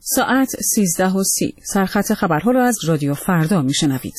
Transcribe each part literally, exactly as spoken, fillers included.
ساعت سیزده و سی. سرخط خبرها را از رادیو فردا میشنوید.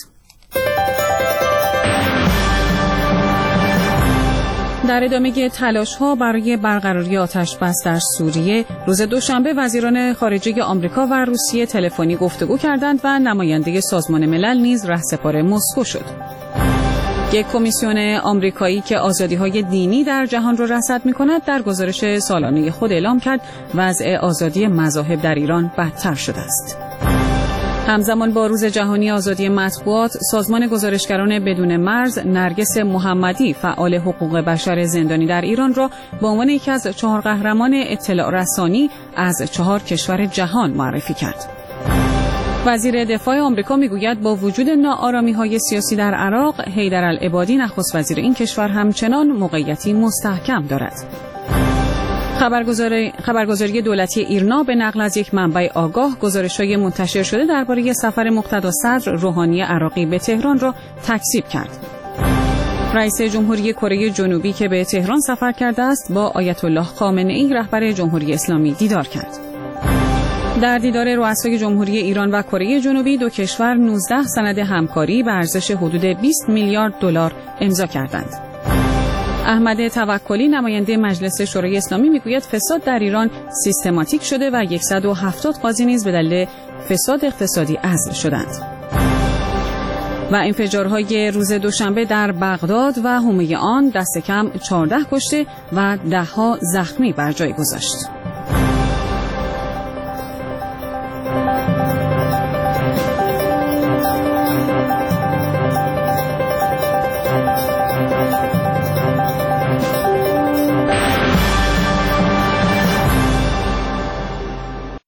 در ادامه تلاش‌ها برای برقراری آتش‌بس در سوریه، روز دوشنبه وزیران خارجه آمریکا و روسیه تلفنی گفتگو کردند و نماینده سازمان ملل نیز رهسپار مسکو شد. یک کمیسیون آمریکایی که آزادی‌های دینی در جهان را رصد می‌کند، در گزارش سالانه خود اعلام کرد وضع آزادی مذاهب در ایران بدتر شده است. همزمان با روز جهانی آزادی مطبوعات، سازمان گزارشگران بدون مرز نرگس محمدی، فعال حقوق بشر زندانی در ایران، را به عنوان یکی از چهار قهرمان اطلاع رسانی از چهار کشور جهان معرفی کرد. وزیر دفاع آمریکا میگوید با وجود ناآرامی‌های سیاسی در عراق، حیدرالعبادی نخست وزیر این کشور همچنان موقعیتی مستحکم دارد. خبرگزاری خبرگزاری دولتی ایرنا به نقل از یک منبع آگاه گزارش‌های منتشر شده درباره سفر مقتدا صدر روحانی عراقی به تهران را تکذیب کرد. رئیس جمهوری کره جنوبی که به تهران سفر کرده است، با آیت الله خامنه‌ای رهبر جمهوری اسلامی دیدار کرد. در دیدار رؤسای جمهوری ایران و کره جنوبی، دو کشور نوزده سند همکاری به ارزش حدود بیست میلیارد دلار امضا کردند. احمد توکلی، نماینده مجلس شورای اسلامی، میگوید فساد در ایران سیستماتیک شده و صد و هفتاد قاضی نیز به دلیل فساد اقتصادی عزل شدند. و انفجارهای روز دوشنبه در بغداد و حومه آن دست کم چهارده کشته و ده‌ها زخمی بر جای گذاشت.